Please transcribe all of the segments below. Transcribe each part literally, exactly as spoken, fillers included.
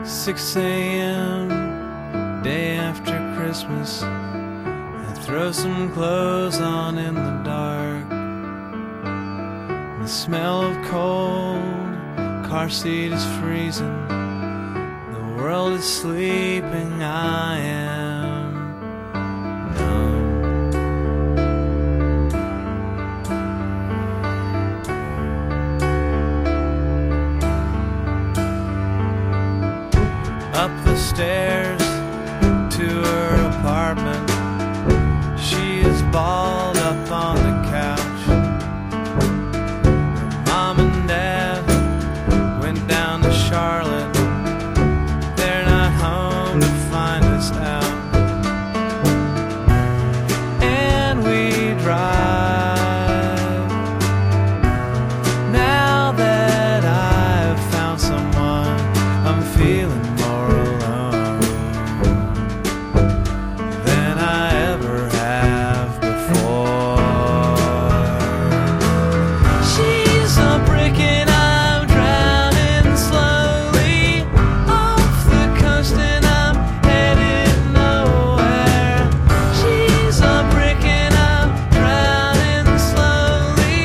six a.m. day after Christmas. I throw some clothes on in the dark. The smell of cold, car seat is freezing. The world is sleeping, I am numb. Up the stairs to her apartment. She is balled up on the couch. Her mom and dad went down to Charlotte. They're not home to find us out. And we drive. Now that I've found someone, I'm feeling more alone than I ever have before. She's a brick and I'm drowning slowly off the coast and I'm headed nowhere. She's a brick and I'm drowning slowly.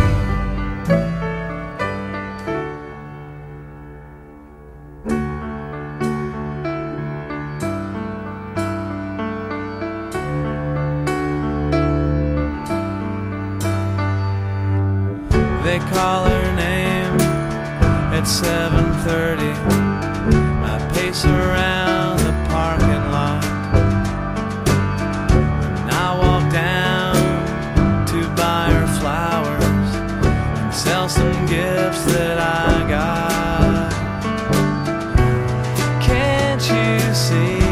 They call her name at seven thirty. I pace around the parking lot and I walk down to buy her flowers and sell some gifts that I got. Can't you see?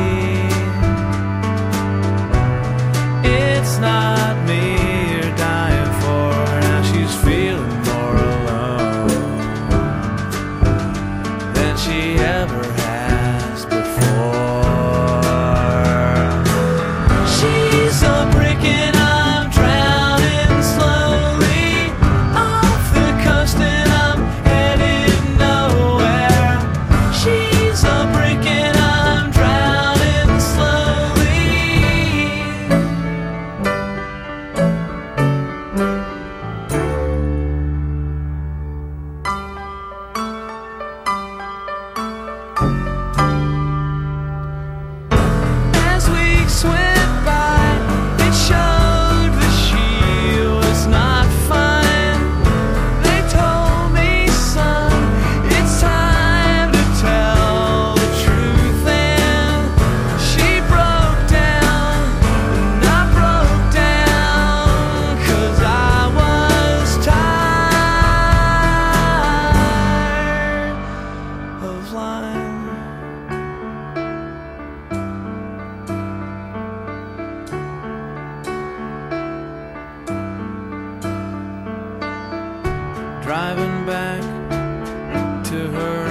It's not me you're dying for. Now she's feeling more alone than she ever has before. She's a brick and I'm drowning slowly off the coast and I'm headed nowhere. She's a brick and I'm drowning slowly. As weeks went by, it showed that she was not fine. They told me, son, it's time to tell the truth. And she broke down, and I broke down, 'cause I was tired of lying. Driving back to her